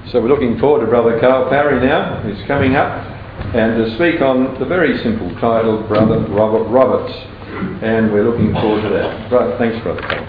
So we're looking forward to Brother Carl Parry now, who's coming up, and to speak on the very simple title, Brother Robert Roberts. And we're looking forward to that. Right, thanks, Brother Carl.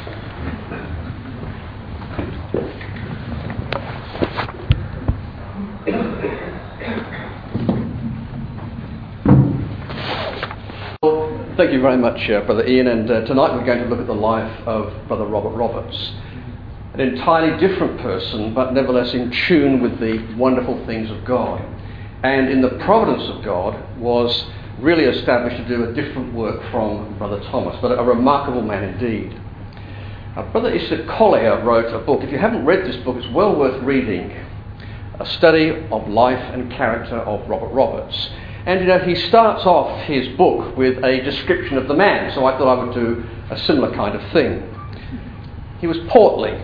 Thank you very much, Brother Ian, and tonight we're going to look at the life of Brother Robert Roberts. An entirely different person, but nevertheless in tune with the wonderful things of God. And in the providence of God was really established to do a different work from Brother Thomas, but a remarkable man indeed. Brother Issa Collier wrote a book. If you haven't read this book, it's well worth reading. A study of life and character of Robert Roberts. And he starts off his book with a description of the man, so I thought I would do a similar kind of thing. He was portly.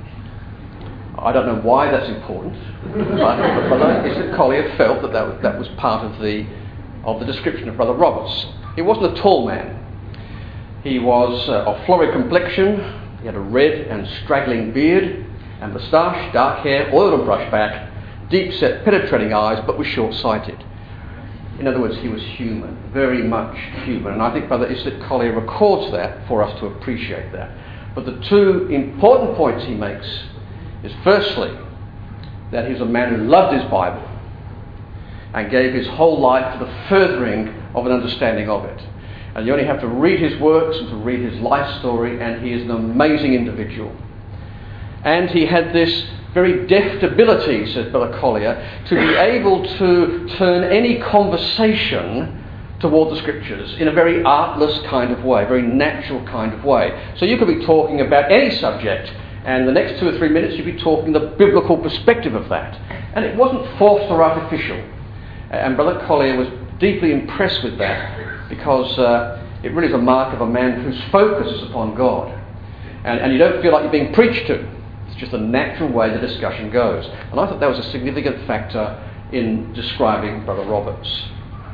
I don't know why that's important, but Brother Issa Collier felt that was part of the description of Brother Roberts. He wasn't a tall man. He was of florid complexion. He had a red and straggling beard and moustache, dark hair, oiled and brushed back, deep-set, penetrating eyes, but was short-sighted. In other words, he was human, very much human, and I think Brother Issa Collier records that for us to appreciate that. But the two important points he makes is firstly, that he's a man who loved his Bible and gave his whole life to the furthering of an understanding of it. And you only have to read his works and to read his life story, and he is an amazing individual. And he had this very deft ability, says Brother Collier, to be able to turn any conversation toward the Scriptures in a very artless kind of way, very natural kind of way. So you could be talking about any subject, and the next 2 or 3 minutes you'd be talking the biblical perspective of that. And it wasn't forced or artificial. And Brother Collier was deeply impressed with that, because it really is a mark of a man whose focus is upon God. And you don't feel like you're being preached to. It's just a natural way the discussion goes. And I thought that was a significant factor in describing Brother Roberts.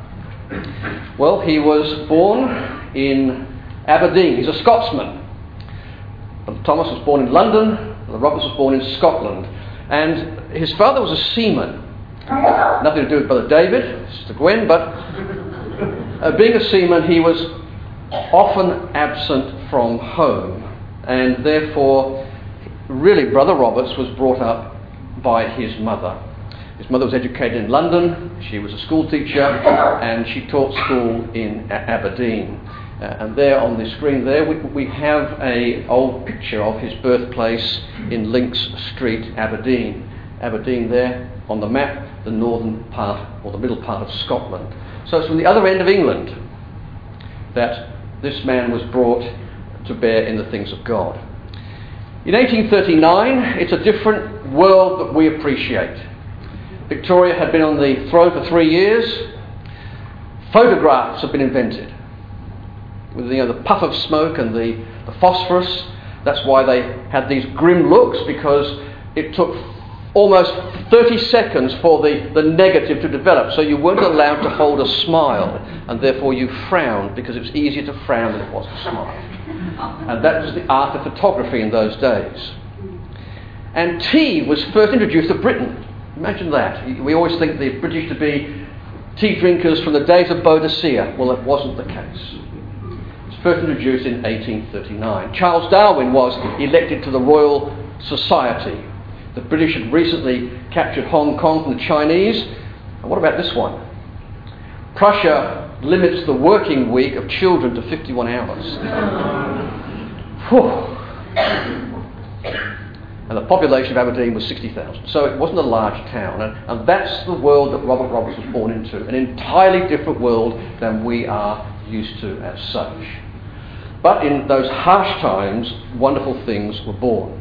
Well, he was born in Aberdeen. He's a Scotsman. Brother Thomas was born in London. Brother Roberts was born in Scotland. And his father was a seaman. Nothing to do with Brother David, Sister Gwen, but being a seaman, he was often absent from home. And therefore, really, Brother Roberts was brought up by his mother. His mother was educated in London. She was a school teacher, and she taught school in Aberdeen. And there on the screen there, we have an old picture of his birthplace in Links Street, Aberdeen. Aberdeen there on the map, the northern part or the middle part of Scotland. So it's from the other end of England that this man was brought to bear in the things of God. In 1839, it's a different world that we appreciate. Victoria had been on the throne for 3 years. Photographs have been invented. With the puff of smoke and the phosphorus. That's why they had these grim looks, because it took almost 30 seconds for the negative to develop. So you weren't allowed to hold a smile, and therefore you frowned, because it was easier to frown than it was to smile. And that was the art of photography in those days. And tea was first introduced to Britain. Imagine that. We always think the British to be tea drinkers from the days of Boadicea. Well, that wasn't the case. It was first introduced in 1839. Charles Darwin was elected to the Royal Society. The British had recently captured Hong Kong from the Chinese. And what about this one? Prussia limits the working week of children to 51 hours. And the population of Aberdeen was 60,000. So it wasn't a large town. And that's the world that Robert Roberts was born into. An entirely different world than we are used to as such. But in those harsh times, wonderful things were born.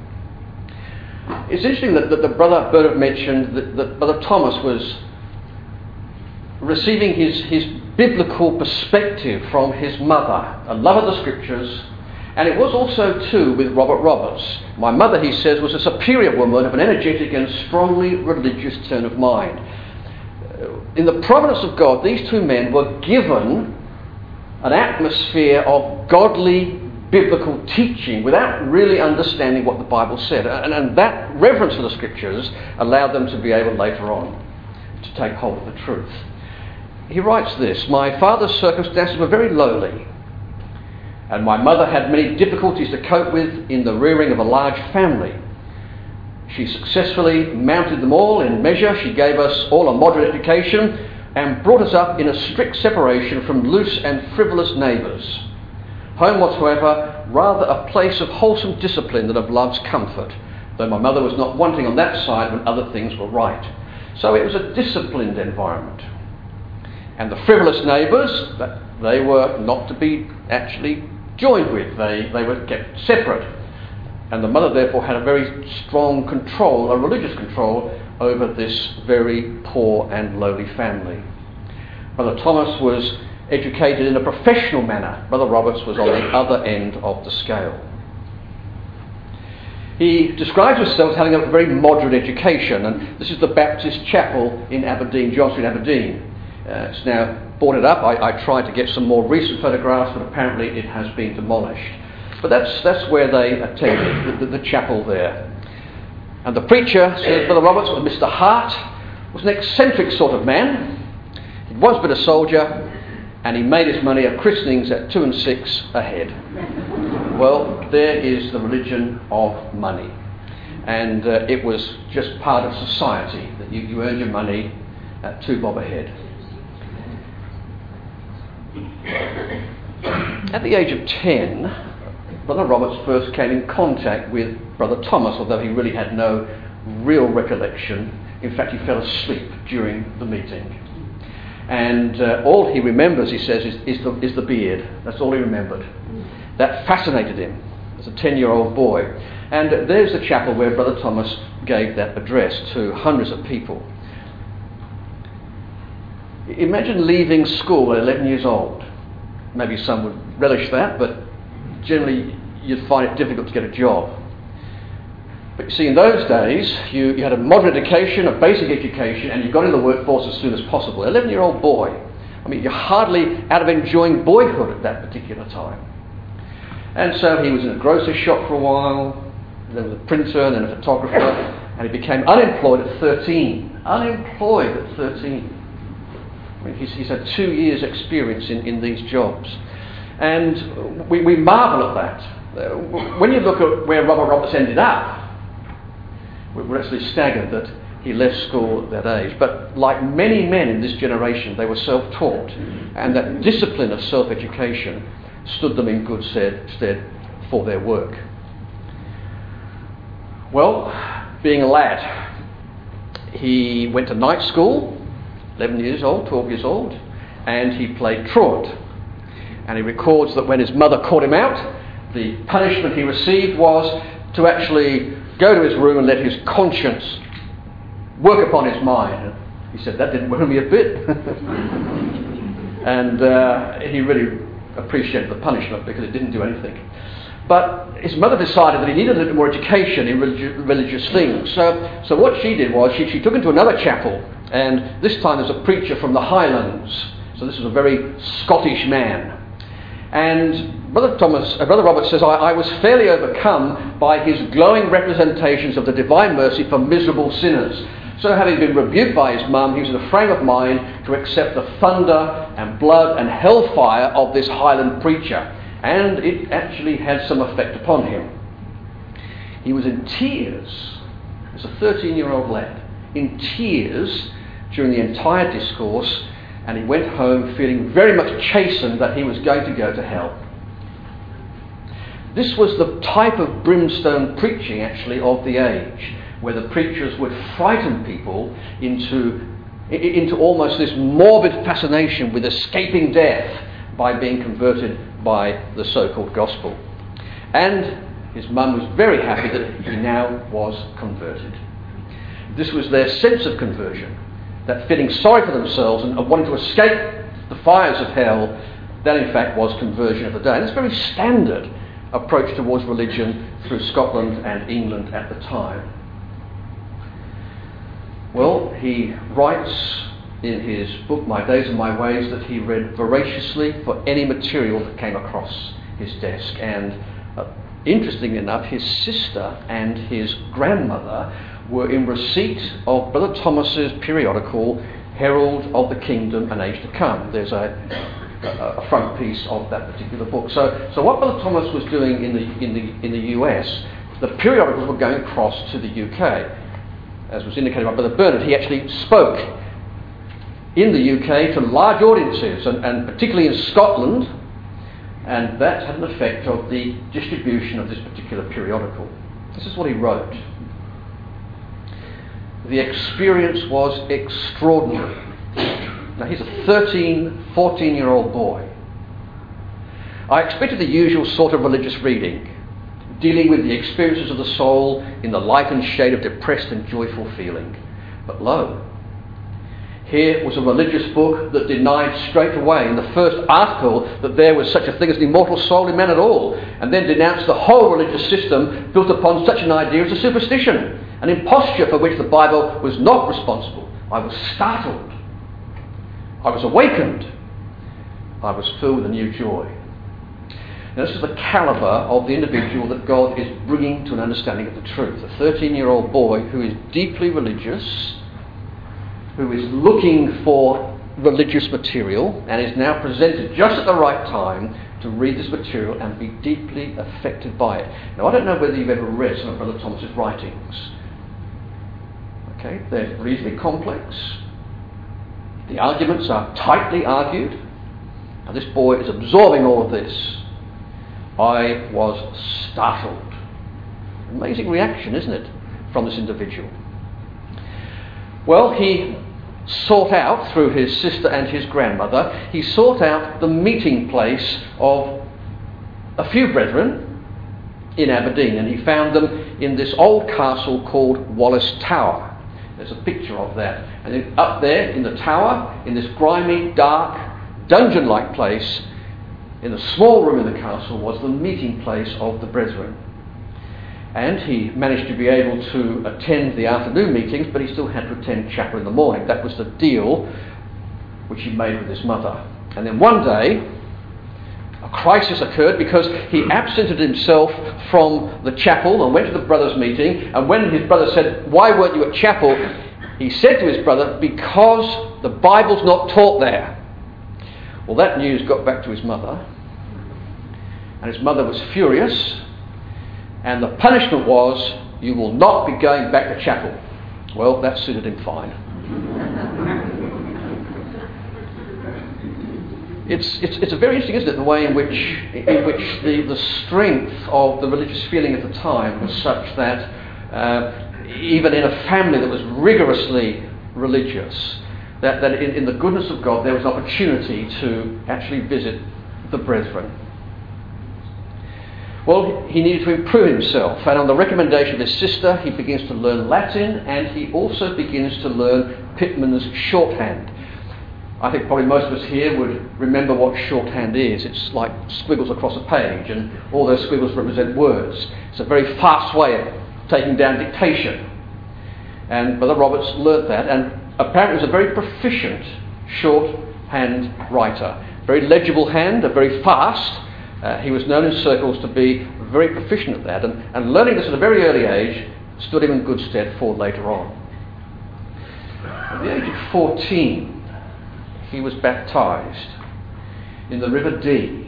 It's interesting that the Brother Bernard mentioned that Brother Thomas was receiving his biblical perspective from his mother, a love of the Scriptures, and it was also too with Robert Roberts. My mother, he says, was a superior woman of an energetic and strongly religious turn of mind. In the providence of God, these two men were given an atmosphere of godly biblical teaching without really understanding what the Bible said. And that reverence for the Scriptures allowed them to be able later on to take hold of the truth. He writes this: "My father's circumstances were very lowly, and my mother had many difficulties to cope with in the rearing of a large family. She successfully mounted them all in measure. She gave us all a moderate education and brought us up in a strict separation from loose and frivolous neighbours. Home was, however, rather a place of wholesome discipline than of love's comfort, though my mother was not wanting on that side when other things were right. So it was a disciplined environment. And the frivolous neighbours, they were not to be actually joined with. They were kept separate. And the mother therefore had a very strong control, a religious control, over this very poor and lowly family. Brother Thomas was educated in a professional manner. Brother Roberts was on the other end of the scale. He describes himself as having a very moderate education, and this is the Baptist Chapel in Aberdeen, John Street, Aberdeen. It's now boarded up. I tried to get some more recent photographs, but apparently it has been demolished. But that's where they attended, the chapel there. And the preacher, says Brother Roberts, was Mr. Hart, was an eccentric sort of man. He was but a soldier, and he made his money at christenings at 2 and 6 a head. Well, there is the religion of money. And it was just part of society that you earned your money at 2 bob a head. At the age of 10, Brother Roberts first came in contact with Brother Thomas, although he really had no real recollection. In fact, he fell asleep during the meeting. And all he remembers, he says, is the beard. That's all he remembered. That fascinated him as a 10-year-old boy. And there's the chapel where Brother Thomas gave that address to hundreds of people. Imagine leaving school at 11 years old. Maybe some would relish that, but generally you'd find it difficult to get a job. But you see, in those days, you had a moderate education, a basic education, and you got into the workforce as soon as possible. 11-year-old boy. I mean, you're hardly out of enjoying boyhood at that particular time. And so he was in a grocer's shop for a while, then was a printer, and then a photographer, and he became unemployed at 13. Unemployed at 13. I mean, he's had 2 years' experience in these jobs. And we marvel at that. When you look at where Robert Roberts ended up, we're actually staggered that he left school at that age. But like many men in this generation, they were self-taught, and that discipline of self-education stood them in good stead for their work. Well, being a lad, he went to night school, 11 years old, 12 years old, and he played truant. And he records that when his mother caught him out, the punishment he received was to actually go to his room and let his conscience work upon his mind. And he said, that didn't worry me a bit. And he really appreciated the punishment because it didn't do anything. But his mother decided that he needed a little more education in religious things. So what she did was she took him to another chapel, and this time there's a preacher from the Highlands. So this was a very Scottish man. And Brother Roberts says, I was fairly overcome by his glowing representations of the divine mercy for miserable sinners. So having been rebuked by his mum, he was in a frame of mind to accept the thunder and blood and hellfire of this Highland preacher. And it actually had some effect upon him. He was in tears, as a 13-year-old lad, in tears during the entire discourse, and he went home feeling very much chastened that he was going to go to hell. This was the type of brimstone preaching, actually, of the age, where the preachers would frighten people into almost this morbid fascination with escaping death by being converted by the so-called gospel. And his mum was very happy that he now was converted. This was their sense of conversion, that feeling sorry for themselves and wanting to escape the fires of hell, that in fact was conversion of the day. And it's a very standard approach towards religion through Scotland and England at the time. Well, he writes in his book, My Days and My Ways, that he read voraciously for any material that came across his desk. And interestingly enough, his sister and his grandmother were in receipt of Brother Thomas's periodical Herald of the Kingdom and Age to Come. There's a front piece of that particular book. So what Brother Thomas was doing in the US, the periodicals were going across to the UK. As was indicated by Brother Bernard, he actually spoke in the UK to large audiences, and particularly in Scotland, and that had an effect of the distribution of this particular periodical. This is what he wrote. The experience was extraordinary. Now he's a 14-year-old boy. I expected the usual sort of religious reading, dealing with the experiences of the soul in the light and shade of depressed and joyful feeling. But lo, here was a religious book that denied straight away in the first article that there was such a thing as an immortal soul in man at all, and then denounced the whole religious system built upon such an idea as a superstition, an imposture for which the Bible was not responsible. I was startled. I was awakened. I was filled with a new joy. Now, this is the calibre of the individual that God is bringing to an understanding of the truth. A 13-year-old boy who is deeply religious, who is looking for religious material, and is now presented just at the right time to read this material and be deeply affected by it. Now, I don't know whether you've ever read some of Brother Thomas's writings. Okay, they're reasonably complex. The arguments are tightly argued. And this boy is absorbing all of this. I was startled. Amazing reaction, isn't it, from this individual? Well, he sought out, through his sister and his grandmother, he sought out the meeting place of a few brethren in Aberdeen, and he found them in this old castle called Wallace Tower. There's a picture of that. And then up there in the tower, in this grimy, dark, dungeon-like place, in a small room in the castle, was the meeting place of the brethren. And he managed to be able to attend the afternoon meetings, but he still had to attend chapel in the morning. That was the deal which he made with his mother. And then one day, a crisis occurred because he absented himself from the chapel and went to the brothers' meeting. And when his brother said, "Why weren't you at chapel?" he said to his brother, "Because the Bible's not taught there." Well, that news got back to his mother. And his mother was furious. And the punishment was, "You will not be going back to chapel." Well, that suited him fine. It's very interesting, isn't it, the way in which the strength of the religious feeling at the time was such that even in a family that was rigorously religious, that in the goodness of God there was an opportunity to actually visit the brethren. Well, he needed to improve himself, and on the recommendation of his sister, he begins to learn Latin, and he also begins to learn Pitman's shorthand. I think probably most of us here would remember what shorthand is. It's like squiggles across a page, and all those squiggles represent words. It's a very fast way of taking down dictation. And Brother Roberts learnt that, and apparently was a very proficient shorthand writer. Very legible hand, very fast. He was known in circles to be very proficient at that, and learning this at a very early age stood him in good stead for later on. At the age of 14, he was baptised in the River Dee.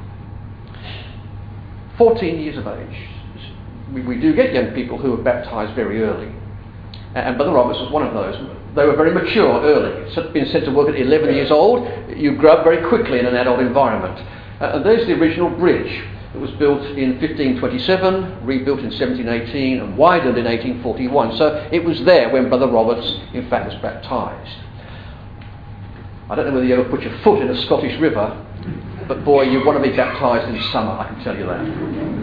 14 years of age. We do get young people who are baptised very early. And Brother Roberts was one of those. They were very mature early. Being sent to work at 11 years old, you grow up very quickly in an adult environment. And there's the original bridge. It was built in 1527, rebuilt in 1718, and widened in 1841. So it was there when Brother Roberts, in fact, was baptised. I don't know whether you ever put your foot in a Scottish river, but boy, you want to be baptised in summer, I can tell you that.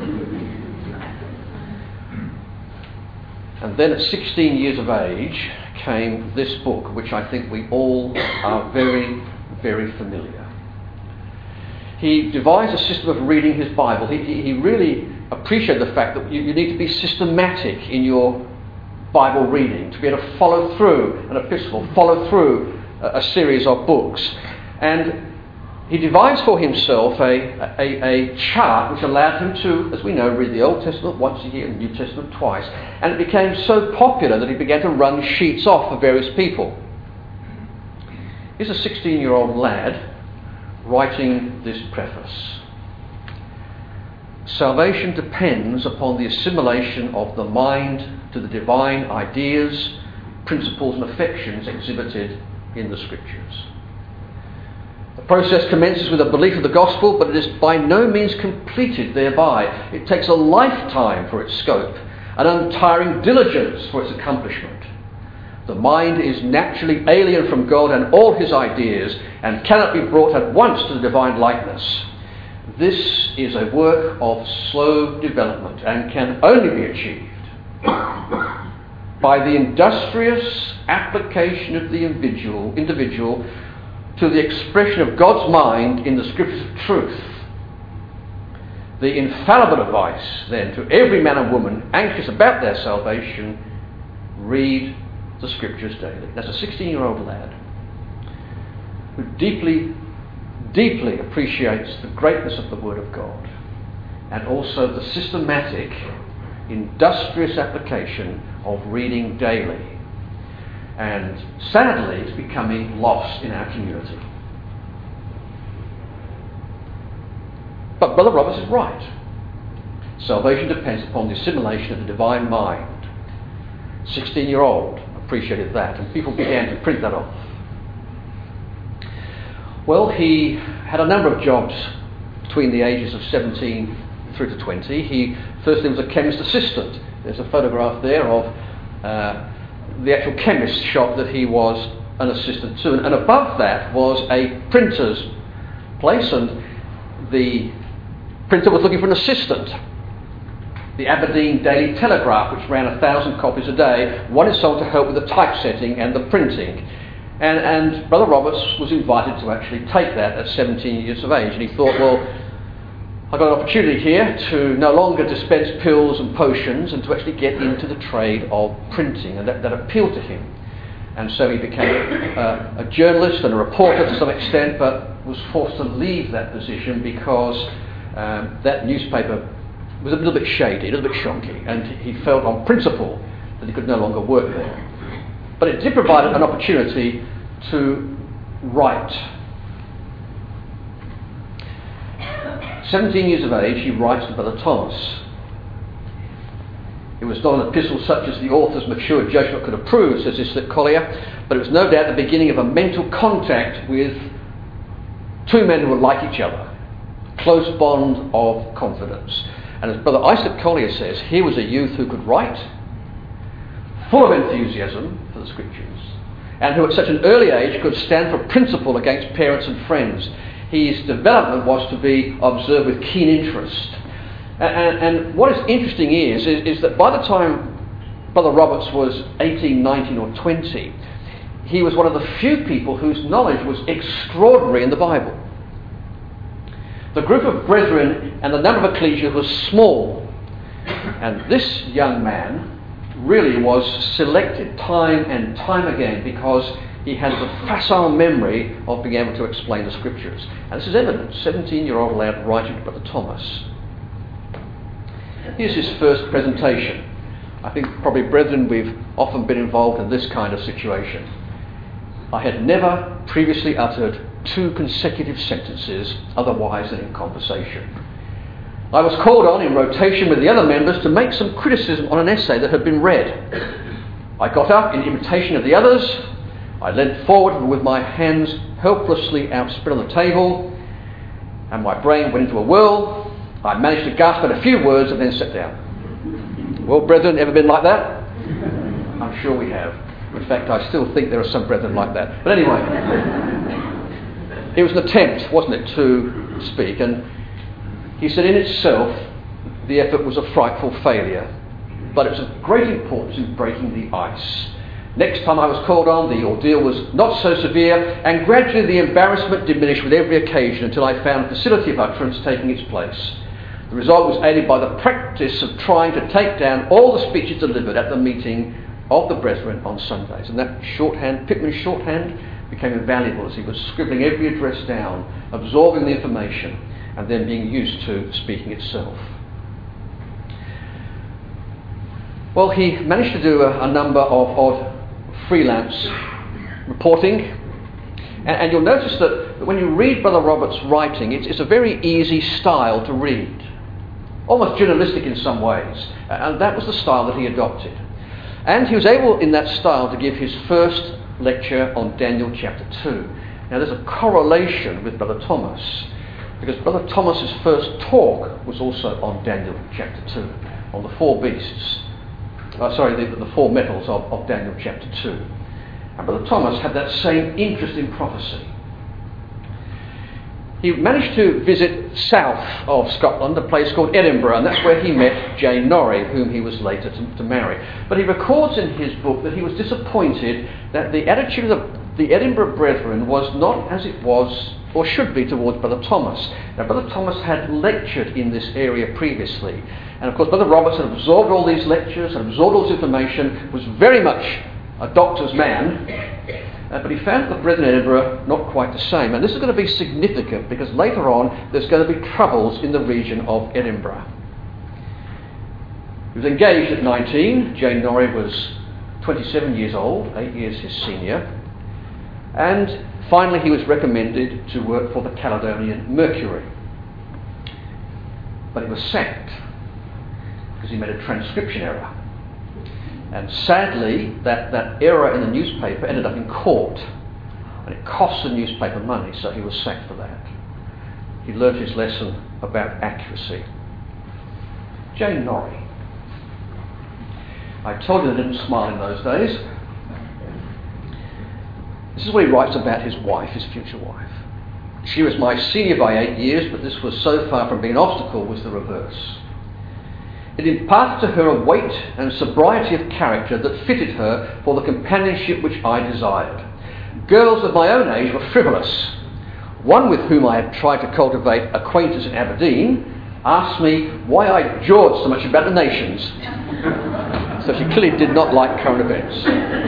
And then at 16 years of age came this book, which I think we all are very, very familiar. He devised a system of reading his Bible. He really appreciated the fact that you need to be systematic in your Bible reading, to be able to follow through an epistle, follow through a series of books. And he devised for himself a chart which allowed him to, as we know, read the Old Testament once a year and the New Testament twice. And it became so popular that he began to run sheets off for various people. Here's a 16-year-old lad writing this preface. Salvation depends upon the assimilation of the mind to the divine ideas, principles and affections exhibited in the Scriptures. The process commences with a belief of the gospel, but it is by no means completed thereby. It takes a lifetime for its scope, an untiring diligence for its accomplishment. The mind is naturally alien from God and all his ideas, and cannot be brought at once to the divine likeness. This is a work of slow development and can only be achieved by the industrious application of the individual to the expression of God's mind in the Scriptures of truth. The infallible advice, then, to every man and woman anxious about their salvation: read the Scriptures daily. That's a 16-year-old lad who deeply, deeply appreciates the greatness of the Word of God, and also the systematic, industrious application of reading daily. And sadly, it's becoming lost in our community. But Brother Roberts is right. Salvation depends upon the assimilation of the divine mind. 16-year-old appreciated that, and people began to print that off. Well, he had a number of jobs between the ages of 17 through to 20. He firstly was a chemist assistant. There's a photograph there of the actual chemist's shop that he was an assistant to. And above that was a printer's place, and the printer was looking for an assistant. The Aberdeen Daily Telegraph, which ran 1,000 copies a day, wanted someone to help with the typesetting and the printing. And Brother Roberts was invited to actually take that at 17 years of age. And he thought, well, I've got an opportunity here to no longer dispense pills and potions and to actually get into the trade of printing. And that appealed to him. And so he became a journalist and a reporter to some extent, but was forced to leave that position because that newspaper was a little bit shady, a little bit shonky, and he felt on principle that he could no longer work there. But it did provide an opportunity to write. 17 years of age, he writes to Brother Thomas. It was not an epistle such as the author's mature judgment could approve, says Islip Collier, but it was no doubt the beginning of a mental contact with two men who were like each other, a close bond of confidence. And as Brother Islip Collier says, here was a youth who could write, full of enthusiasm for the Scriptures, and who at such an early age could stand for principle against parents and friends. His development was to be observed with keen interest. And what is interesting is that by the time Brother Roberts was 18, 19 or 20, he was one of the few people whose knowledge was extraordinary in the Bible. The group of brethren and the number of ecclesia was small, and this young man really was selected time and time again because he had the facile memory of being able to explain the Scriptures. And this is evident. 17-year-old lad writing to Brother Thomas. Here's his first presentation. I think probably, brethren, we've often been involved in this kind of situation. I had never previously uttered 2 consecutive sentences otherwise than in conversation. I was called on in rotation with the other members to make some criticism on an essay that had been read. I got up in imitation of the others. I leant forward with my hands helplessly outspread on the table, and my brain went into a whirl. I managed to gasp at a few words and then sat down. Well, brethren, ever been like that? I'm sure we have. In fact, I still think there are some brethren like that. But anyway, it was an attempt, wasn't it, to speak. And he said in itself, the effort was a frightful failure, but it was of great importance in breaking the ice. Next time I was called on, the ordeal was not so severe, and gradually the embarrassment diminished with every occasion until I found facility of utterance taking its place. The result was aided by the practice of trying to take down all the speeches delivered at the meeting of the brethren on Sundays. And that shorthand, Pitman's shorthand, became invaluable as he was scribbling every address down, absorbing the information, and then being used to speaking itself. Well, he managed to do a number of odd freelance reporting, and you'll notice that when you read Brother Roberts' writing, it's a very easy style to read, almost journalistic in some ways, and that was the style that he adopted. And he was able, in that style, to give his first lecture on Daniel chapter 2. Now, there's a correlation with Brother Thomas, because Brother Thomas's first talk was also on Daniel chapter 2, on the four beasts. The four metals of Daniel chapter 2. And Brother Thomas had that same interest in prophecy. He managed to visit south of Scotland, a place called Edinburgh, and that's where he met Jane Norrie, whom he was later to marry. But he records in his book that he was disappointed that the attitude of the Edinburgh Brethren was not as it was or should be towards Brother Thomas. Now, Brother Thomas had lectured in this area previously, and of course Brother Roberts had absorbed all these lectures and absorbed all this information, was very much a doctor's man, but he found the Brethren in Edinburgh not quite the same. And this is going to be significant because later on there's going to be troubles in the region of Edinburgh. He was engaged at 19. Jane Norrie was 27 years old, 8 years his senior. And finally he was recommended to work for the Caledonian Mercury. But he was sacked because he made a transcription error. And sadly, that error in the newspaper ended up in court, and it cost the newspaper money, so he was sacked for that. He learnt his lesson about accuracy. Jane Norrie. I told you they didn't smile in those days. This is what he writes about his wife, his future wife. She was my senior by 8 years, but this was so far from being an obstacle, was the reverse. It imparted to her a weight and sobriety of character that fitted her for the companionship which I desired. Girls of my own age were frivolous. One with whom I had tried to cultivate acquaintance in Aberdeen asked me why I jawed so much about the nations. So she clearly did not like current events.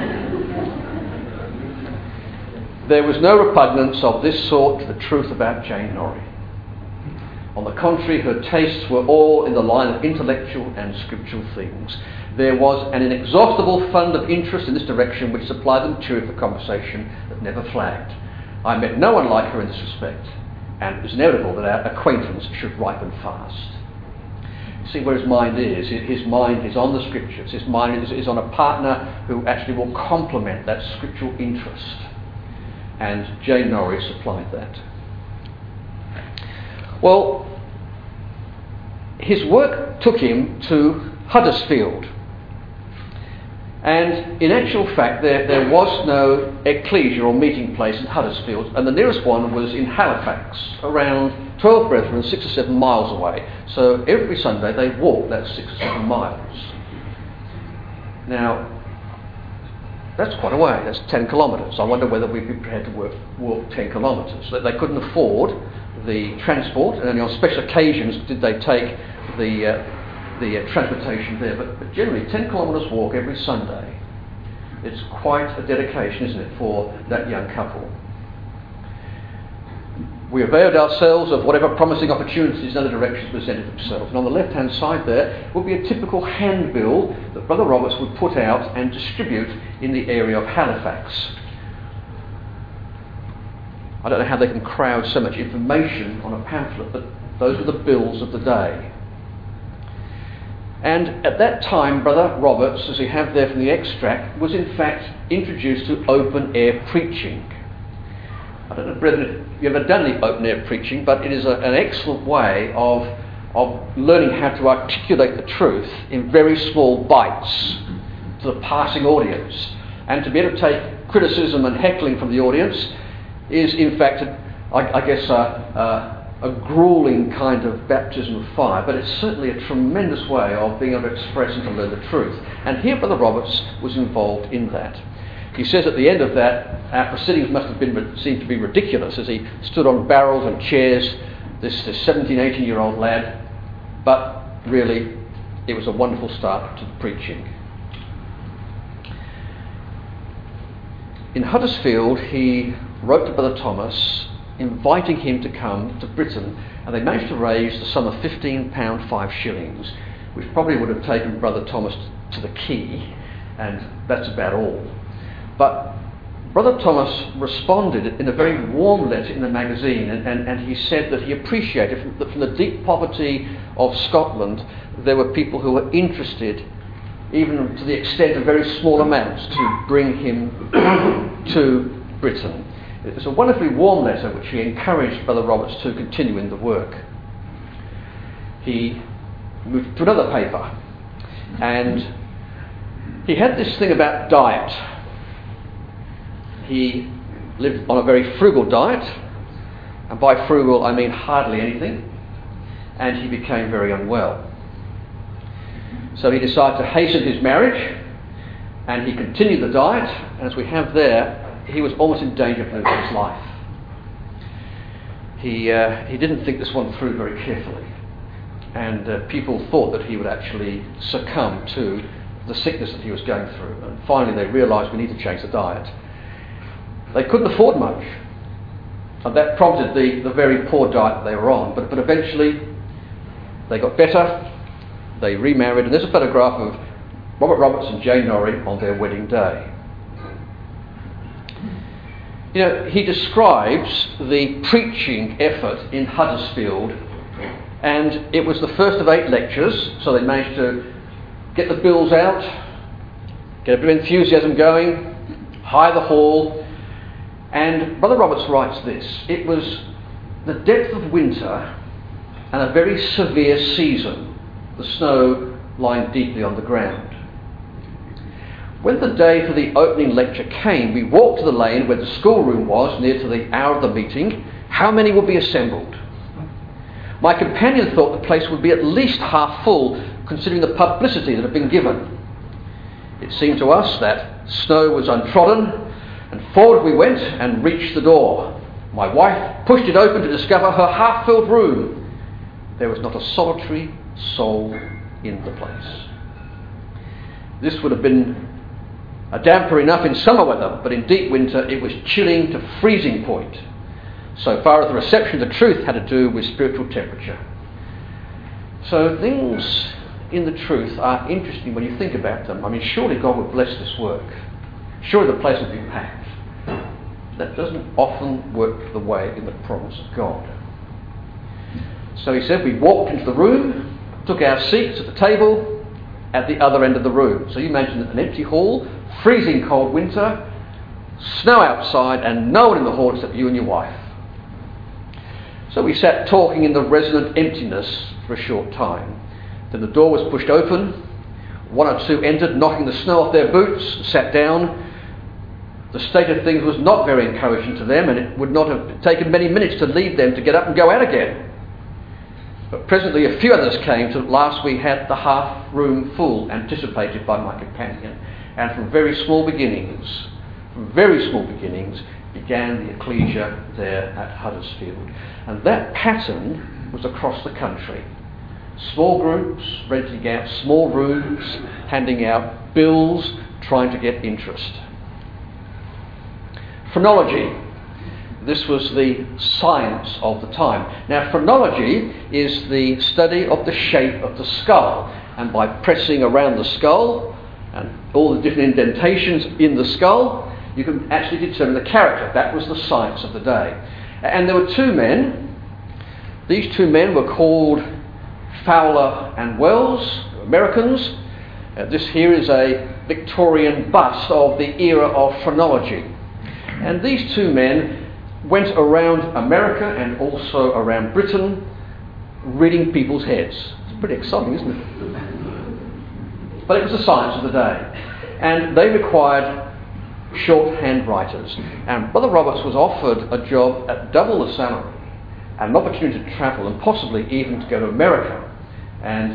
There was no repugnance of this sort to the truth about Jane Norrie. On the contrary, her tastes were all in the line of intellectual and scriptural things. There was an inexhaustible fund of interest in this direction which supplied the material for conversation that never flagged. I met no one like her in this respect, and it was inevitable that our acquaintance should ripen fast. See where his mind is. His mind is on the scriptures. His mind is on a partner who actually will complement that scriptural interest. And Jane Norrie supplied that. Well, his work took him to Huddersfield. And in actual fact, there was no ecclesia or meeting place in Huddersfield, and the nearest one was in Halifax, around 12 Brethren, 6 or 7 miles away. So every Sunday they walked that 6 or 7 miles. Now, that's quite a way, that's 10 kilometres. I wonder whether we'd be prepared to walk 10 kilometres. They couldn't afford the transport, and only on special occasions did they take the transportation there. But generally, 10 kilometres walk every Sunday. It's quite a dedication, isn't it, for that young couple. We availed ourselves of whatever promising opportunities in other directions presented themselves. And on the left-hand side there would be a typical handbill that Brother Roberts would put out and distribute in the area of Halifax. I don't know how they can crowd so much information on a pamphlet, but those were the bills of the day. And at that time, Brother Roberts, as we have there from the extract, was in fact introduced to open-air preaching. I don't know, brethren, if you've ever done any open-air preaching, but it is an excellent way of learning how to articulate the truth in very small bites to the passing audience. And to be able to take criticism and heckling from the audience is, in fact, I guess, a grueling kind of baptism of fire, but it's certainly a tremendous way of being able to express and to learn the truth. And here Brother Roberts was involved in that. He says at the end of that, our proceedings must have seemed to be ridiculous as he stood on barrels and chairs, this 17, 18-year-old lad, but really it was a wonderful start to the preaching. in Huddersfield, he wrote to Brother Thomas, inviting him to come to Britain, and they managed to raise the sum of £15 5 shillings, which probably would have taken Brother Thomas to the quay, and that's about all. But Brother Thomas responded in a very warm letter in the magazine, and he said that he appreciated that from the deep poverty of Scotland there were people who were interested, even to the extent of very small amounts, to bring him to Britain. It was a wonderfully warm letter which he encouraged Brother Roberts to continue in the work. He moved to another paper, and he had this thing about diet. He lived on a very frugal diet, and by frugal I mean hardly anything, and he became very unwell. So he decided to hasten his marriage, and he continued the diet, and as we have there, he was almost in danger of losing his life. He didn't think this one through very carefully, and people thought that he would actually succumb to the sickness that he was going through, and finally they realised we need to change the diet. They couldn't afford much, and that prompted the very poor diet that they were on, but eventually they got better, they remarried, and there's a photograph of Robert Roberts and Jane Norrie on their wedding day. You know, he describes the preaching effort in Huddersfield, and it was the first of 8 lectures, so they managed to get the bills out, get a bit of enthusiasm going, hire the hall, and Brother Roberts writes this: it was the depth of winter and a very severe season, the snow lying deeply on the ground. When the day for the opening lecture came, we walked to the lane where the schoolroom was, near to the hour of the meeting. How many would be assembled? My companion thought the place would be at least half full, considering the publicity that had been given. It seemed to us that snow was untrodden, and forward we went and reached the door. My wife pushed it open to discover her half-filled room. There was not a solitary soul in the place. This would have been a damper enough in summer weather, but in deep winter it was chilling to freezing point, so far as the reception of the truth had to do with spiritual temperature. So things in the truth are interesting when you think about them. I mean, surely God would bless this work. Surely the place would be packed. That doesn't often work the way in the promise of God. So he said, we walked into the room, took our seats at the table at the other end of the room. So you imagine an empty hall, freezing cold winter, snow outside, and no one in the hall except you and your wife. So we sat talking in the resonant emptiness for a short time. Then the door was pushed open. 1 or 2 entered, knocking the snow off their boots, sat down. The state of things was not very encouraging to them, and it would not have taken many minutes to lead them to get up and go out again. But presently a few others came, till at last we had the half room full, anticipated by my companion. And from very small beginnings, began the ecclesia there at Huddersfield. And that pattern was across the country. Small groups renting out small rooms, handing out bills, trying to get interest. Phrenology. This was the science of the time. Now, phrenology is the study of the shape of the skull, and by pressing around the skull and all the different indentations in the skull, you can actually determine the character. That was the science of the day. And there were 2 men. These 2 men were called Fowler and Wells, Americans. This here is a Victorian bust of the era of phrenology. And these 2 men went around America and also around Britain reading people's heads. It's pretty exciting, isn't it? But it was the science of the day. And they required shorthand writers. And Brother Roberts was offered a job at double the salary, and an opportunity to travel and possibly even to go to America. And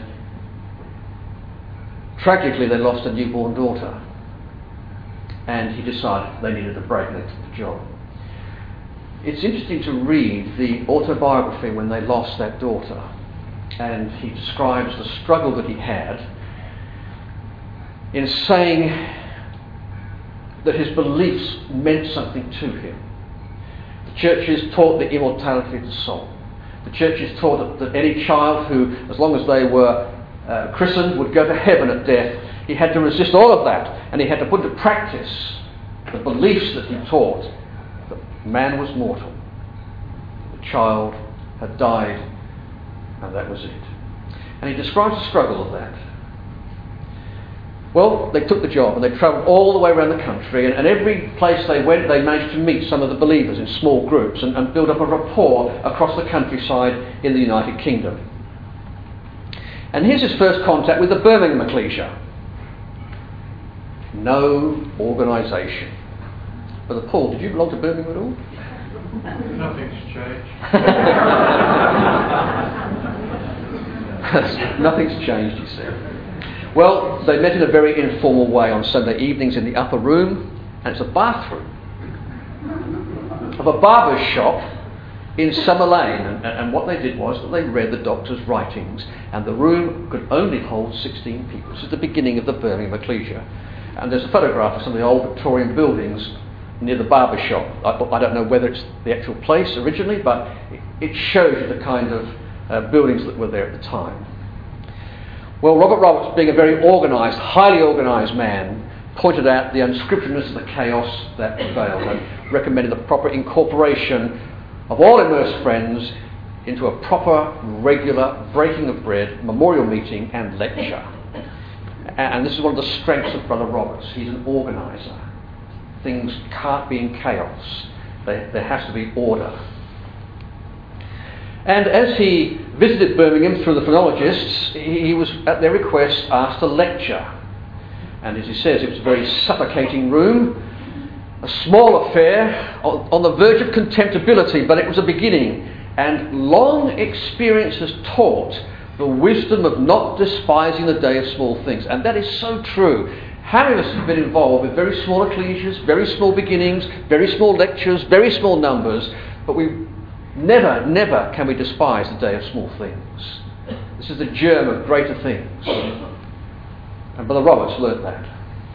tragically they lost a newborn daughter. And he decided they needed a break and they took the job. It's interesting to read the autobiography when they lost that daughter. And he describes the struggle that he had in saying that his beliefs meant something to him. The churches taught the immortality of the soul. The churches taught that any child who, as long as they were christened, would go to heaven at death. He had to resist all of that, and he had to put into practice the beliefs that he taught, that man was mortal. The child had died, and that was it. And he describes the struggle of that. Well, they took the job and they travelled all the way around the country, and every place they went they managed to meet some of the believers in small groups and build up a rapport across the countryside in the United Kingdom. And here's his first contact with the Birmingham Ecclesia. No organisation. Brother Paul, did you belong to Birmingham at all? Nothing's changed. Nothing's changed, he said. Well, they met in a very informal way on Sunday evenings in the upper room, and it's a bathroom of a barber's shop in Summer Lane. And what they did was that they read the doctor's writings, and the room could only hold 16 people. This is the beginning of the Birmingham Ecclesia. And there's a photograph of some of the old Victorian buildings near the barber shop. I don't know whether it's the actual place originally, but it shows you the kind of buildings that were there at the time. Well, Robert Roberts, being a very organised, highly organised man, pointed out the unscripturedness of the chaos that prevailed and recommended the proper incorporation of all immersed friends into a proper, regular breaking of bread, memorial meeting and lecture. And this is one of the strengths of Brother Roberts. He's an organiser. Things can't be in chaos. There has to be order. And as he visited Birmingham through the phonologists, he was, at their request, asked to lecture. And as he says, it was a very suffocating room, a small affair, on the verge of contemptibility, but it was a beginning. And long experience has taught the wisdom of not despising the day of small things. And that is so true. How many of us have been involved with very small ecclesias, very small beginnings, very small lectures, very small numbers, but we never can we despise the day of small things. This is the germ of greater things. And Brother Roberts learnt that.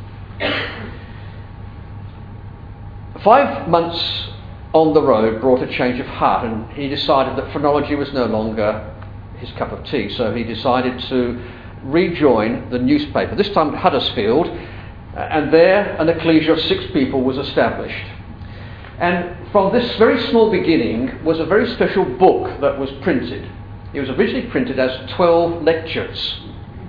5 months on the road brought a change of heart, and he decided that phrenology was no longer his cup of tea, so he decided to rejoin the newspaper, this time at Huddersfield, and there an ecclesia of 6 people was established. And from this very small beginning was a very special book that was printed. It was originally printed as 12 lectures.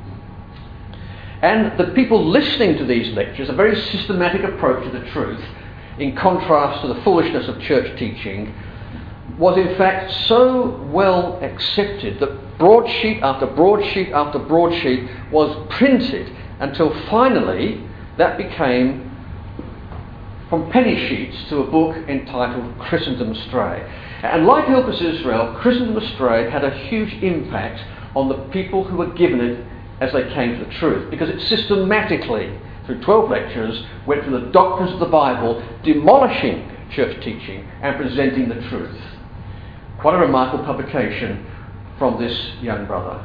And the people listening to these lectures, a very systematic approach to the truth, in contrast to the foolishness of church teaching, was in fact so well accepted that broadsheet after broadsheet after broadsheet was printed until finally that became, from penny sheets, to a book entitled Christendom Astray. And like Help Us Israel, Christendom Astray had a huge impact on the people who were given it as they came to the truth, because it systematically, through 12 lectures, went through the doctrines of the Bible, demolishing church teaching and presenting the truth. Quite a remarkable publication from this young brother.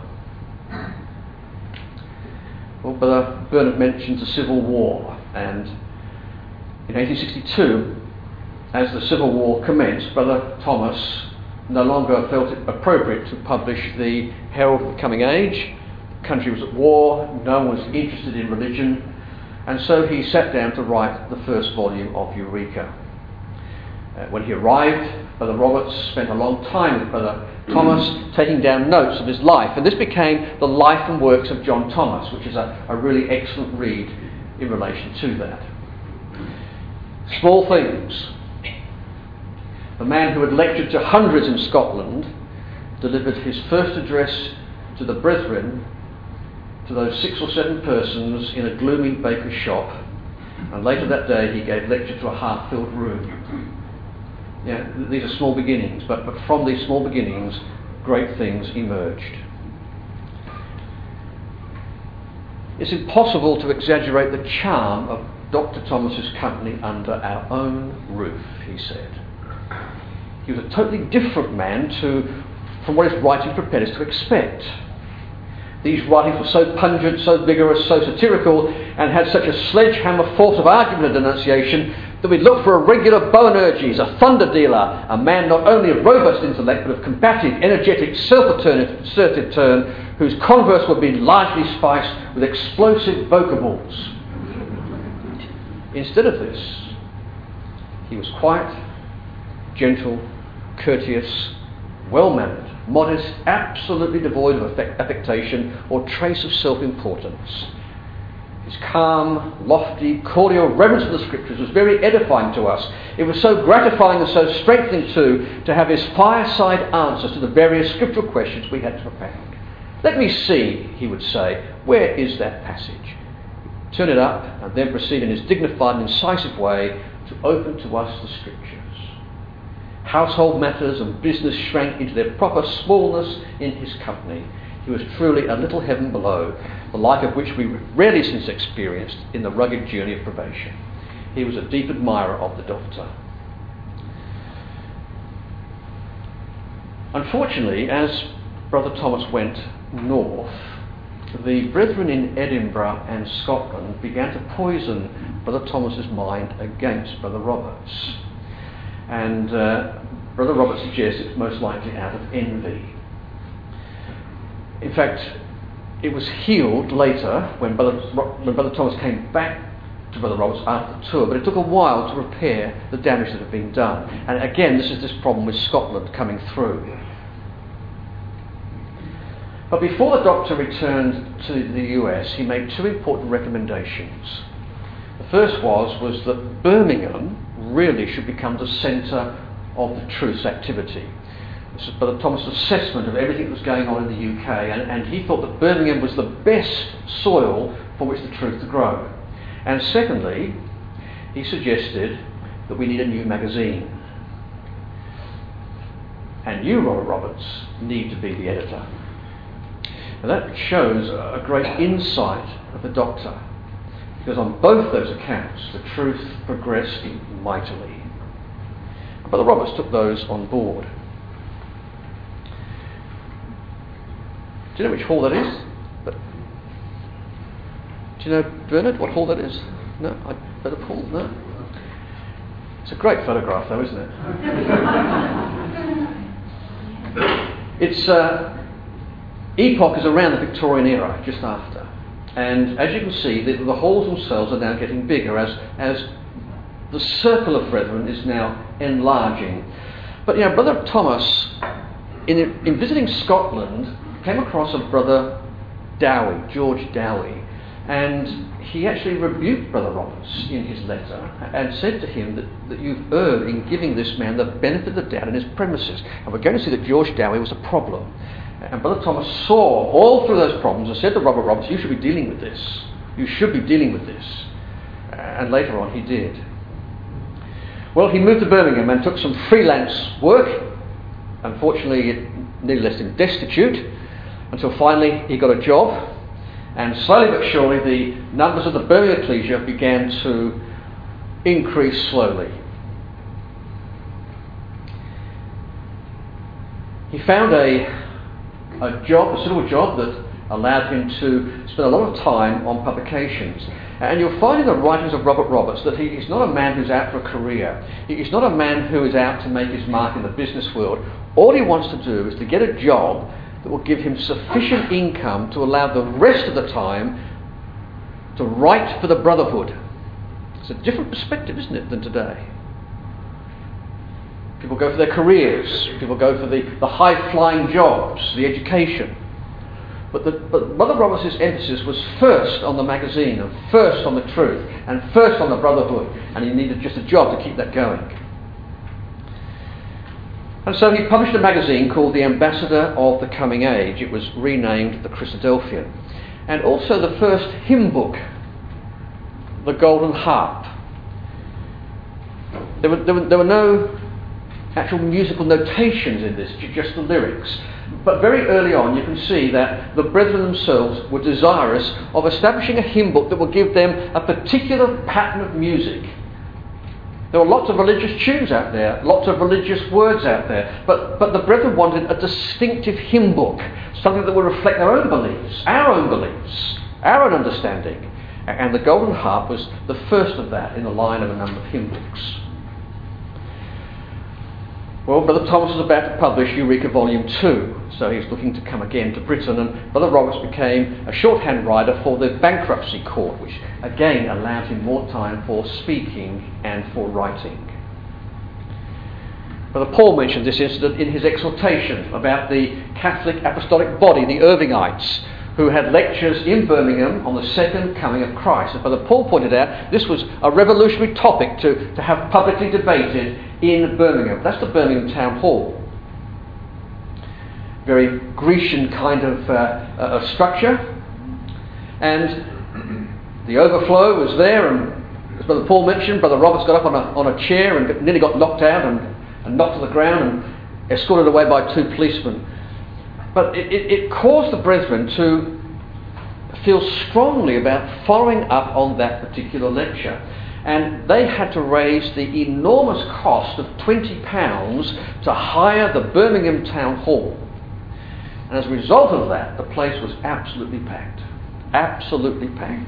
Well, Brother Bernard mentions the Civil War, and in 1862, as the Civil War commenced, Brother Thomas no longer felt it appropriate to publish the Herald of the Coming Age. The country was at war, no one was interested in religion, and so he sat down to write the first volume of Eureka. When he arrived, Brother Roberts spent a long time with Brother Thomas taking down notes of his life, and this became the life and works of John Thomas, which is a really excellent read in relation to that. Small things. The man who had lectured to hundreds in Scotland delivered his first address to the brethren, to those 6 or 7 persons in a gloomy baker's shop, and later that day he gave lecture to a half-filled room. Yeah, these are small beginnings, but from these small beginnings, great things emerged. It's impossible to exaggerate the charm of Dr. Thomas's company under our own roof, he said. He was a totally different man from what his writing prepared us to expect. These writings were so pungent, so vigorous, so satirical, and had such a sledgehammer force of argument and denunciation that we looked for a regular Boanerges, a thunder dealer, a man not only of robust intellect but of combative, energetic, self-assertive turn, whose converse would be largely spiced with explosive vocables. Instead of this, he was quiet, gentle, courteous, well-mannered, modest, absolutely devoid of affectation or trace of self-importance. His calm, lofty, cordial reverence for the Scriptures was very edifying to us. It was so gratifying and so strengthening too to have his fireside answers to the various scriptural questions we had to propound. Let me see, he would say, where is that passage? Turn it up and then proceed in his dignified and incisive way to open to us the Scriptures. Household matters and business shrank into their proper smallness in his company. He was truly a little heaven below, the like of which we rarely since experienced in the rugged journey of probation. He was a deep admirer of the Doctor. Unfortunately, as Brother Thomas went north, the brethren in Edinburgh and Scotland began to poison Brother Thomas's mind against Brother Roberts. And Brother Roberts suggests it's most likely out of envy. In fact, it was healed later when Brother Thomas came back to Brother Roberts after the tour, but it took a while to repair the damage that had been done. And again, this is this problem with Scotland coming through. But before the Doctor returned to the US, he made two important recommendations. The first was that Birmingham really should become the centre of the Truth's activity. This is Brother Thomas' assessment of everything that was going on in the UK, and he thought that Birmingham was the best soil for which the truth to grow. And secondly, he suggested that we need a new magazine. And you, Robert Roberts, need to be the editor. And that shows a great insight of the Doctor, because on both those accounts the truth progressed mightily. Brother Roberts took those on board. Do you know which hall that is? Do you know, Bernard, what hall that is? No? I'd better pull? No? It's a great photograph though, isn't it? Its epoch is around the Victorian era, just after. And as you can see, the halls themselves are now getting bigger as the circle of brethren is now enlarging. But Brother Thomas, in visiting Scotland, came across a Brother Dowie, George Dowie, and he actually rebuked Brother Roberts in his letter and said to him that you've erred in giving this man the benefit of the doubt in his premises. And we're going to see that George Dowie was a problem. And Brother Thomas saw all through those problems and said to Robert Roberts, you should be dealing with this. You should be dealing with this. And later on he did. Well, he moved to Birmingham and took some freelance work. Unfortunately, it nearly left him destitute until finally he got a job. And slowly but surely the numbers of the Birmingham ecclesia began to increase slowly. He found a suitable job that allowed him to spend a lot of time on publications. And you'll find in the writings of Robert Roberts that he is not a man who's out for a career. He is not a man who is out to make his mark in the business world. All he wants to do is to get a job that will give him sufficient income to allow the rest of the time to write for the Brotherhood. It's a different perspective, isn't it, than today? People go for their careers. People go for the high-flying jobs, the education. But Brother Roberts' emphasis was first on the magazine, and first on the truth, and first on the Brotherhood. And he needed just a job to keep that going. And so he published a magazine called The Ambassador of the Coming Age. It was renamed The Christadelphian. And also the first hymn book, The Golden Harp. There were no actual musical notations in this, just the lyrics. But very early on you can see that the brethren themselves were desirous of establishing a hymn book that would give them a particular pattern of music. There were lots of religious tunes out there, lots of religious words out there, but the brethren wanted a distinctive hymn book, something that would reflect their own beliefs, our own understanding. And the Golden Harp was the first of that in the line of a number of hymn books. Well, Brother Thomas was about to publish Eureka Volume 2, so he was looking to come again to Britain, and Brother Roberts became a shorthand writer for the bankruptcy court, which again allowed him more time for speaking and for writing. Brother Paul mentioned this incident in his exhortation about the Catholic Apostolic Body, the Irvingites, who had lectures in Birmingham on the second coming of Christ. And Brother Paul pointed out this was a revolutionary topic to have publicly debated in Birmingham. That's the Birmingham Town Hall. Very Grecian kind of structure. And the overflow was there, and as Brother Paul mentioned, Brother Roberts got up on a chair and nearly got knocked out and knocked to the ground and escorted away by 2 policemen. But it caused the brethren to feel strongly about following up on that particular lecture. And they had to raise the enormous cost of £20 to hire the Birmingham Town Hall. And as a result of that, the place was absolutely packed. Absolutely packed.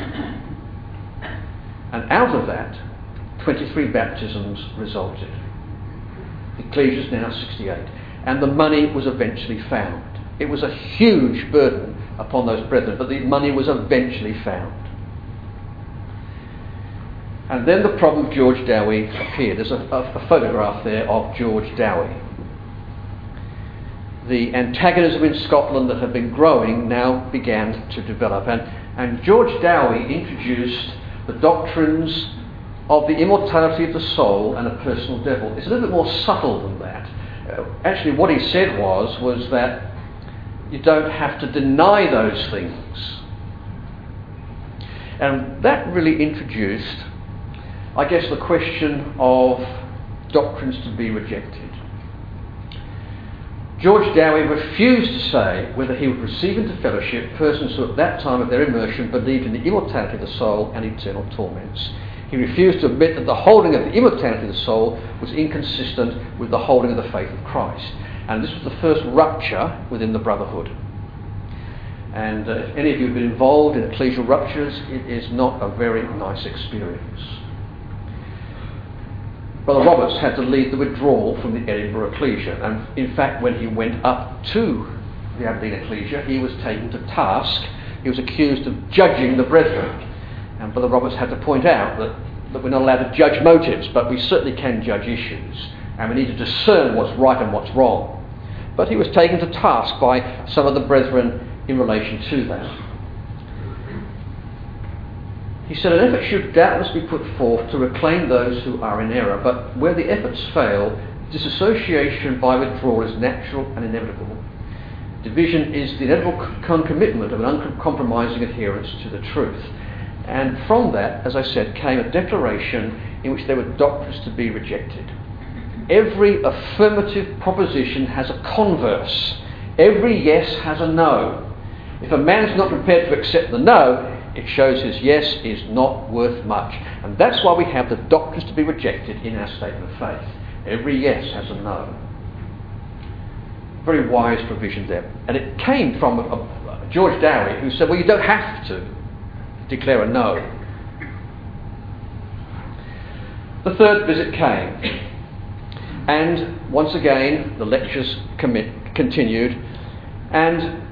And out of that, 23 baptisms resulted. The ecclesia is now 68. And the money was eventually found. It was a huge burden upon those brethren, but the money was eventually found. And then the problem of George Dowie appeared. There's a photograph there of George Dowie. The antagonism in Scotland that had been growing now began to develop. And George Dowie introduced the doctrines of the immortality of the soul and a personal devil. It's a little bit more subtle than that. Actually, what he said was that you don't have to deny those things. And that really introduced, I guess, the question of doctrines to be rejected. George Dowie refused to say whether he would receive into fellowship persons who at that time of their immersion believed in the immortality of the soul and eternal torments. He refused to admit that the holding of the immortality of the soul was inconsistent with the holding of the faith of Christ. And this was the first rupture within the brotherhood. And if any of you have been involved in ecclesial ruptures, it is not a very nice experience. Brother Roberts had to lead the withdrawal from the Edinburgh Ecclesia. And in fact, when he went up to the Aberdeen Ecclesia, he was taken to task. He was accused of judging the brethren. And Brother Roberts had to point out that we're not allowed to judge motives, but we certainly can judge issues. And we need to discern what's right and what's wrong. But he was taken to task by some of the brethren in relation to that. He said an effort should doubtless be put forth to reclaim those who are in error, but where the efforts fail, disassociation by withdrawal is natural and inevitable. Division is the inevitable concomitant of an uncompromising adherence to the truth. And from that, as I said, came a declaration in which there were doctrines to be rejected. Every affirmative proposition has a converse. Every yes has a no. If a man is not prepared to accept the no, it shows his yes is not worth much. And that's why we have the doctrines to be rejected in our statement of faith. Every yes has a no. Very wise provision there. And it came from George Dowie, who said, well, you don't have to declare a no. The third visit came. And once again, the lectures continued. And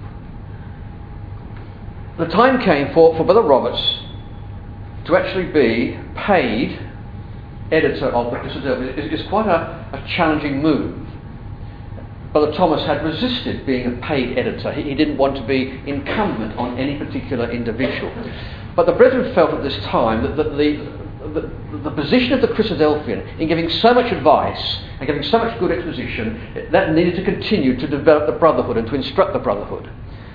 the time came for Brother Roberts to actually be paid editor of the Christadelphian. It's quite a challenging move. Brother Thomas had resisted being a paid editor. He didn't want to be incumbent on any particular individual. But the brethren felt at this time that the position of the Christadelphian in giving so much advice and giving so much good exposition, that needed to continue to develop the brotherhood and to instruct the brotherhood.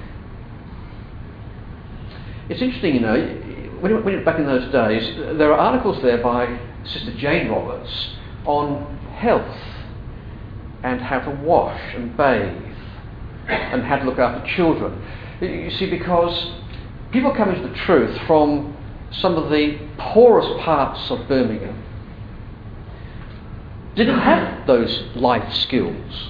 It's interesting, you know, when back in those days, there are articles there by Sister Jane Roberts on health and how to wash and bathe and how to look after children. You see, because people come into the truth from some of the poorest parts of Birmingham, didn't have those life skills.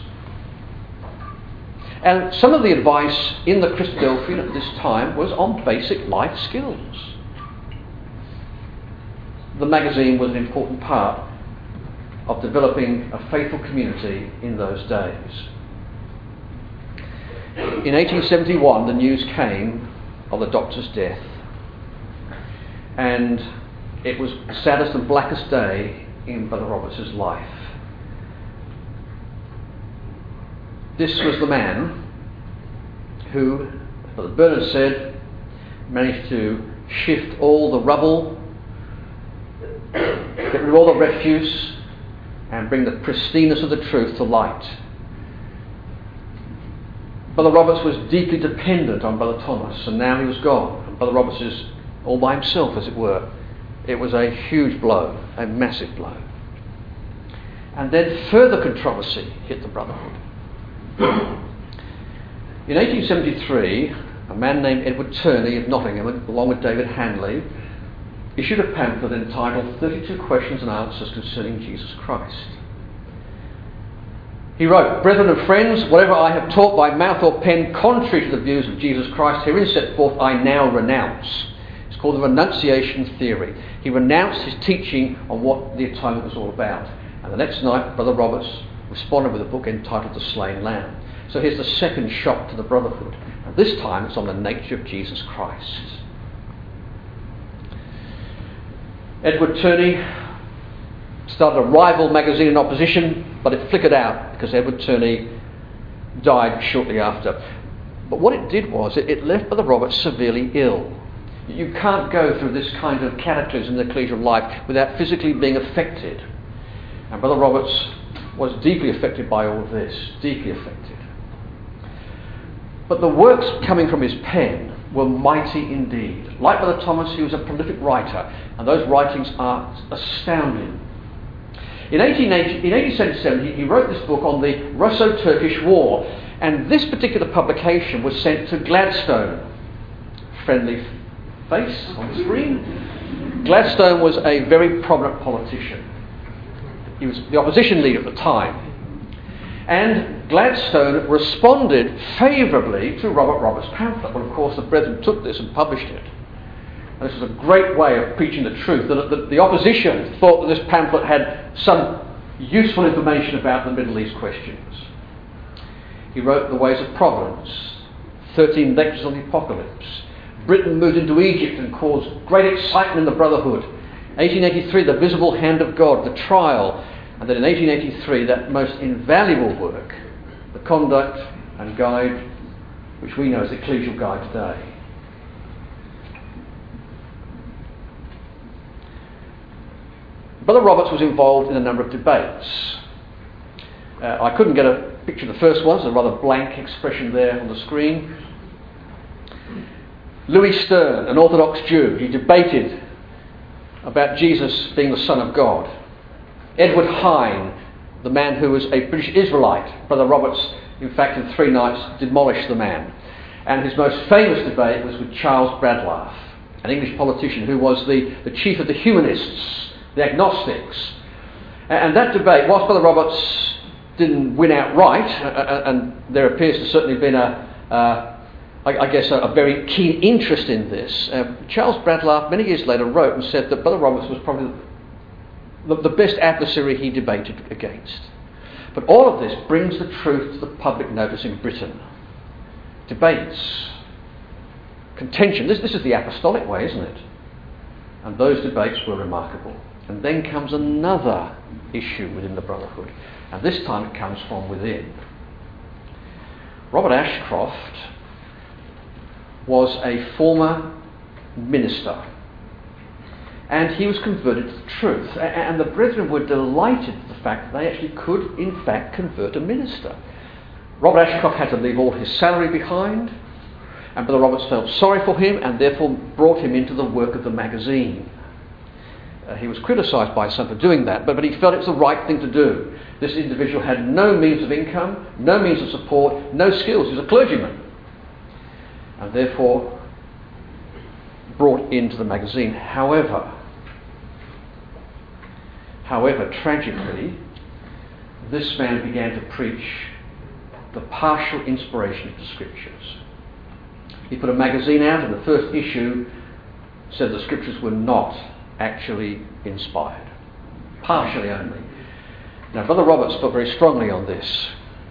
And some of the advice in the Christadelphian at this time was on basic life skills. The magazine was an important part of developing a faithful community in those days. In 1871, the news came of the doctor's death, and it was the saddest and blackest day in Brother Roberts' life. This was the man who, as Brother Bernard said, managed to shift all the rubble, get rid of all the refuse, and bring the pristineness of the truth to light. Brother Roberts was deeply dependent on Brother Thomas, and now he was gone. And Brother Roberts is all by himself, as it were. It was a huge blow, a massive blow. And then further controversy hit the Brotherhood. In 1873, a man named Edward Turney of Nottingham, along with David Hanley, issued a pamphlet entitled 32 Questions and Answers Concerning Jesus Christ. He wrote, "Brethren and friends, whatever I have taught by mouth or pen contrary to the views of Jesus Christ herein set forth, I now renounce." It's called the renunciation theory. He renounced his teaching on what the atonement was all about. And the next night, Brother Roberts responded with a book entitled The Slain Lamb. So here's the second shock to the Brotherhood. And this time it's on the nature of Jesus Christ. Edward Turney started a rival magazine in opposition, but it flickered out because Edward Turney died shortly after. But what it did was it left Brother Roberts severely ill. You can't go through this kind of cataclysm in the ecclesial life without physically being affected. And Brother Roberts was deeply affected by all of this, deeply affected. But the works coming from his pen were mighty indeed. Like Brother Thomas, he was a prolific writer, and those writings are astounding. In 1877, he wrote this book on the Russo-Turkish War, and this particular publication was sent to Gladstone. Friendly face on the screen. Gladstone was a very prominent politician. He was the opposition leader at the time. And Gladstone responded favourably to Robert Roberts' pamphlet. Well, of course, the brethren took this and published it. And this was a great way of preaching the truth. The opposition thought that this pamphlet had some useful information about the Middle East questions. He wrote The Ways of Providence, 13 lectures on the Apocalypse. Britain moved into Egypt and caused great excitement in the Brotherhood. 1883, The Visible Hand of God, The Trial. And then in 1883, that most invaluable work, The Conduct and Guide, which we know as the Ecclesial Guide today. Brother Roberts was involved in a number of debates. I couldn't get a picture of the first one, so a rather blank expression there on the screen. Louis Stern, an Orthodox Jew, he debated about Jesus being the Son of God. Edward Hine, the man who was a British Israelite, Brother Roberts, in fact, in 3 nights demolished the man. And his most famous debate was with Charles Bradlaugh, an English politician who was the chief of the humanists, the agnostics. And that debate, whilst Brother Roberts didn't win outright, and there appears to certainly have been a very keen interest in this, Charles Bradlaugh many years later wrote and said that Brother Roberts was probably the best adversary he debated against. But all of this brings the truth to the public notice in Britain. Debates, contention, this is the apostolic way, isn't it? And those debates were remarkable. And then comes another issue within the Brotherhood, and this time it comes from within. Robert Ashcroft was a former minister, and he was converted to the truth, and the brethren were delighted at the fact that they actually could in fact convert a minister. Robert Ashcroft had to leave all his salary behind, and Brother Roberts felt sorry for him and therefore brought him into the work of the magazine. He was criticised by some for doing that, but he felt it was the right thing to do. This individual had no means of income, no means of support, no skills. He was a clergyman, and therefore brought into the magazine. However, tragically, this man began to preach the partial inspiration of the Scriptures. He put a magazine out, and the first issue said the Scriptures were not actually inspired. Partially only. Now, Brother Roberts felt very strongly on this.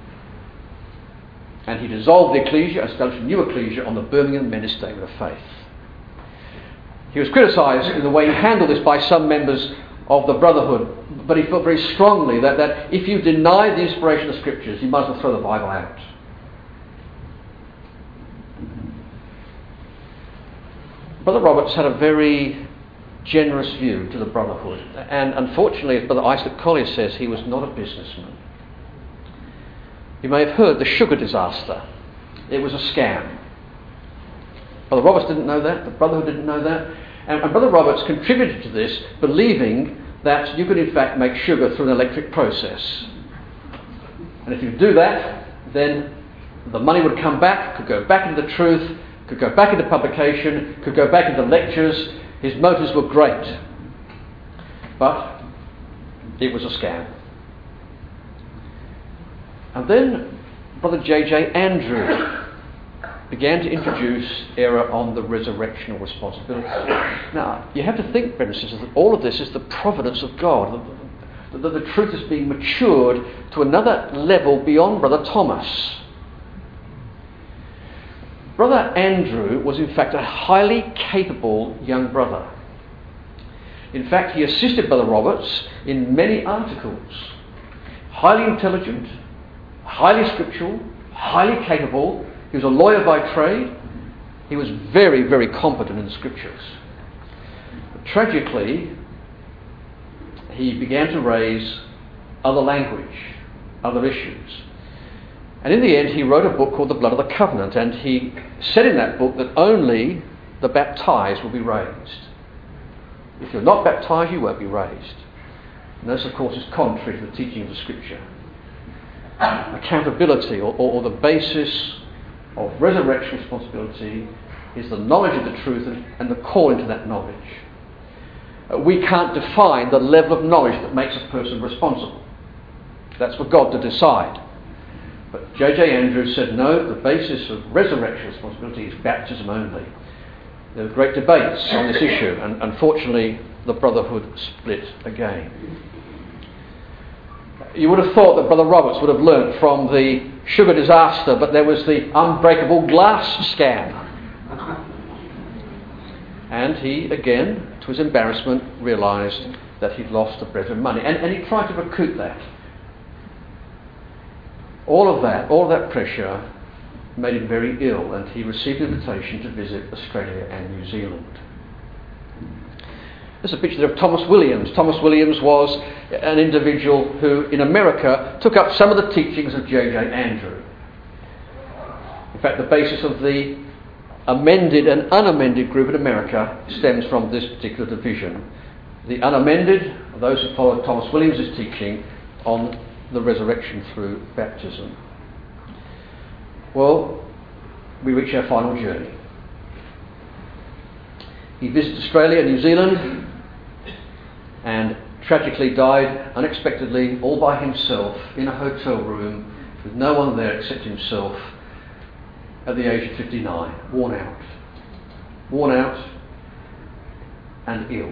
And he dissolved the ecclesia, established a new ecclesia on the Birmingham Men's Statement of Faith. He was criticised in the way he handled this by some members of the Brotherhood, but he felt very strongly that if you deny the inspiration of the Scriptures, you might as well throw the Bible out. Brother Roberts had a very generous view to the Brotherhood, and unfortunately, as Brother Isaac Collier says, he was not a businessman. You may have heard the sugar disaster. It was a scam. Brother Roberts didn't know that, the Brotherhood didn't know that, and Brother Roberts contributed to this, believing that you could in fact make sugar through an electric process. And if you do that, then the money would come back, could go back into the truth, could go back into publication, could go back into lectures. His motives were great. But it was a scam. And then Brother J.J. Andrew began to introduce error on the resurrectional responsibility. Now, you have to think, brothers and sisters, that all of this is the providence of God. The truth is being matured to another level beyond Brother Thomas. Brother Andrew was in fact a highly capable young brother. In fact, he assisted Brother Roberts in many articles. Highly intelligent, highly scriptural, highly capable. He was a lawyer by trade. He was very, very competent in the Scriptures. But tragically, he began to raise other language, other issues. And in the end, he wrote a book called The Blood of the Covenant, and he said in that book that only the baptized will be raised. If you're not baptized, you won't be raised. And this, of course, is contrary to the teaching of the Scripture. Accountability, or the basis of resurrection responsibility, is the knowledge of the truth and the calling to that knowledge. We can't define the level of knowledge that makes a person responsible. That's for God to decide. But J.J. Andrews said, no, the basis of resurrection responsibility is baptism only. There were great debates on this issue, and unfortunately the Brotherhood split again. You would have thought that Brother Roberts would have learnt from the sugar disaster, but there was the unbreakable glass scam. And he, again, to his embarrassment, realised that he'd lost the brethren money. And he tried to recoup that. All of that pressure made him very ill, and he received an invitation to visit Australia and New Zealand. There's a picture there of Thomas Williams. Thomas Williams was an individual who, in America, took up some of the teachings of J.J. Andrew. In fact, the basis of the amended and unamended group in America stems from this particular division. The unamended are those who followed Thomas Williams' teaching on the resurrection through baptism. Well, we reach our final journey. He visited Australia and New Zealand and tragically died unexpectedly all by himself in a hotel room with no one there except himself at the age of 59, worn out and ill.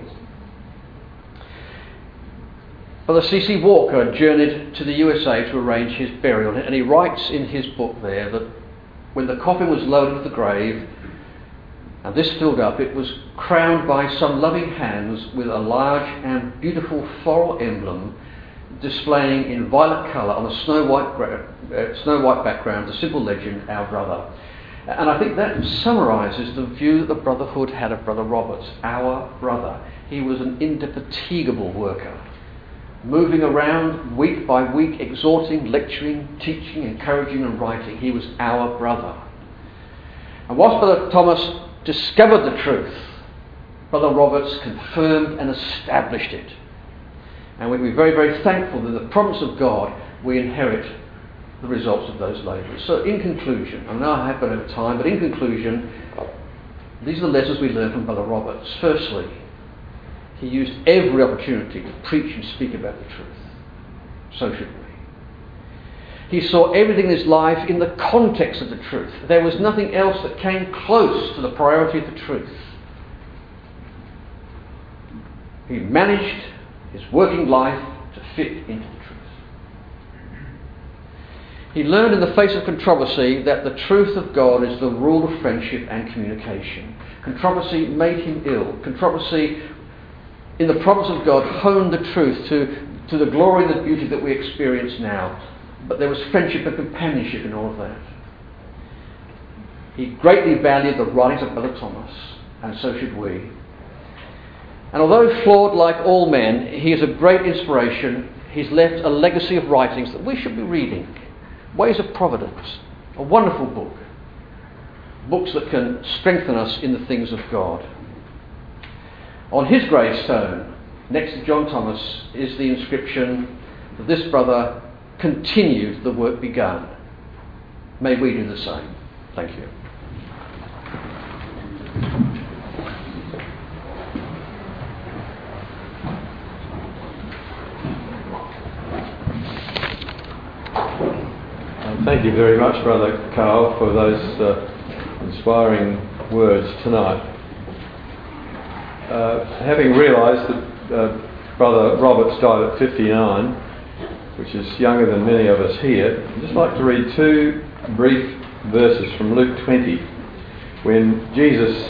Brother C.C. Walker journeyed to the USA to arrange his burial, and he writes in his book there that when the coffin was lowered to the grave and this filled up, it was crowned by some loving hands with a large and beautiful floral emblem displaying in violet colour on a snow white background the simple legend, Our Brother. And I think that summarises the view that the Brotherhood had of Brother Roberts, Our Brother. He was an indefatigable worker, moving around week by week, exhorting, lecturing, teaching, encouraging and writing. He was our brother. And whilst Brother Thomas discovered the truth, Brother Roberts confirmed and established it. And we'd be very, very thankful that the promise of God, we inherit the results of those labours. So in conclusion, I know I have gone over time, but in conclusion, these are the lessons we learn from Brother Roberts. Firstly, he used every opportunity to preach and speak about the truth. So should we. He saw everything in his life in the context of the truth. There was nothing else that came close to the priority of the truth. He managed his working life to fit into the truth. He learned in the face of controversy that the truth of God is the rule of friendship and communication. Controversy made him ill. Controversy, in the promise of God, honed the truth to the glory and the beauty that we experience now. But there was friendship and companionship in all of that. He greatly valued the writings of Brother Thomas, and so should we. And although flawed like all men, he is a great inspiration. He's left a legacy of writings that we should be reading. Ways of Providence, a wonderful book. Books that can strengthen us in the things of God. On his gravestone, next to John Thomas, is the inscription that this brother continued the work begun. May we do the same. Thank you. Thank you very much, Brother Carl, for those inspiring words tonight. Having realised that Brother Roberts died at 59, which is younger than many of us here, I'd just like to read two brief verses from Luke 20, when Jesus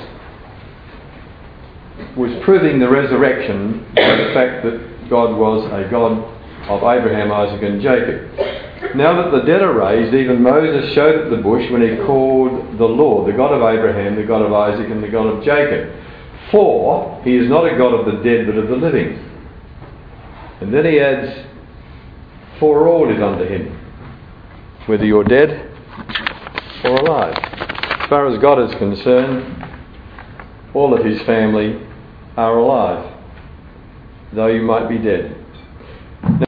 was proving the resurrection by the fact that God was a God of Abraham, Isaac and Jacob. Now that the dead are raised, even Moses showed at the bush when he called the Lord, the God of Abraham, the God of Isaac and the God of Jacob. For he is not a God of the dead but of the living. And then he adds, for all is unto him, whether you're dead or alive. As far as God is concerned, all of his family are alive, though you might be dead.